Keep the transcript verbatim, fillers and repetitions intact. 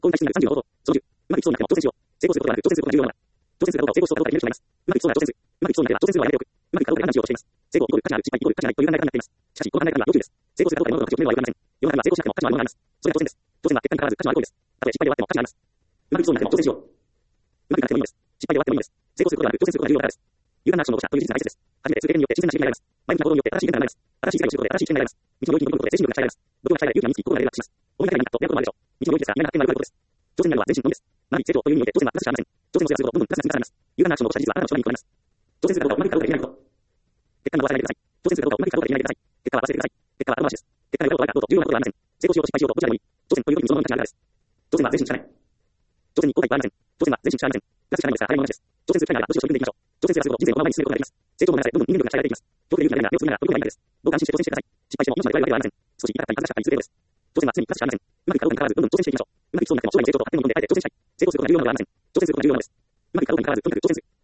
こういった質になるさんじゅうの方法。そのじゅう、うまくいきそうになっても挑戦しよう。成功することではなく、挑戦することが重要なのだ。挑戦するかどうかを成功しそうかどうかによるしかないます。うまくいきそうなら挑戦する。うまくいきそうになっては挑戦するのはやめておく。うまくいくかどうかで判断しようとしています。成功イコール価値のある、失敗イコール価値のないという考え方になっています。しかし、この考え方には要注意です。成功するかどうかで物事の価値を決めるのはよくありません。世の中には成功しなくても価値のあるものがあります。それは当然です。当然は結果にかかわらず価値のある行為です。たとえ失敗で終わっても価値があります。うまくいきそうになっても挑戦しよう。うまくいかなくてもいいのです。失敗で終わってもいいのです。成功することではなく、挑戦することが重要なからです。勇敢なアクションの起こ者という事実が大切です。初めて続けるによって自然な刺激が得られます。前向きな行動によって新しい変化が生まれます。新しい世界を知ることで新しい視点が得られます。道の領域に飛び込むことで精神力が鍛えられます。度胸が鍛えられ勇気が身につき心が連絡します。思いがけない何かと役割もあるでしょう。道の領域ですが、意外な発見があることです。挑戦になるのは全身のみです。学び、成長という意味において挑戦はプラスしかありません。挑戦をすることどんどんプラスが積み重ねます。勇敢なアクションの起こ者事実はあなたの将来に加えます。挑戦するかどうかうまくいくかどうかできないこと。結果など忘れないでください。挑戦するかどうかうまくいくかどうかできないでください。結果は忘れてください。結果は後回しです。結果が良かろう悪かろうと重要なことはありません。成功しようと失敗しようとどちらでもいい。挑戦という時にそのものの価値があるからです。挑戦は全身力。挑戦に後悔はありません。挑戦は全身力ありません。プラスしかないのですから、誰も同じです。挑戦する機会があれば、どしを取り組んでいきましょう。挑戦すればするほど人生を前に進めることができます。成長と学び、どんどん人間力が鍛えられていきます。どこで勇気が出るなら、目をつぶりながら飛び込めばいいのです。どうか安心して挑戦してください。失敗しても命まで奪われるわけではありません。少し痛かったり恥ずかしかったりする程度です。挑戦は常にプラスしかありません。うまくいくかどうかにかかわらず、どんどん挑戦していきましょう。うまくいきそうになっても将来の成長と発展に込んであえて挑戦したい。成功することが重要なのではありません。挑戦することが重要なのです。うまくいくかどうかにかかわらず、とにかく挑戦する。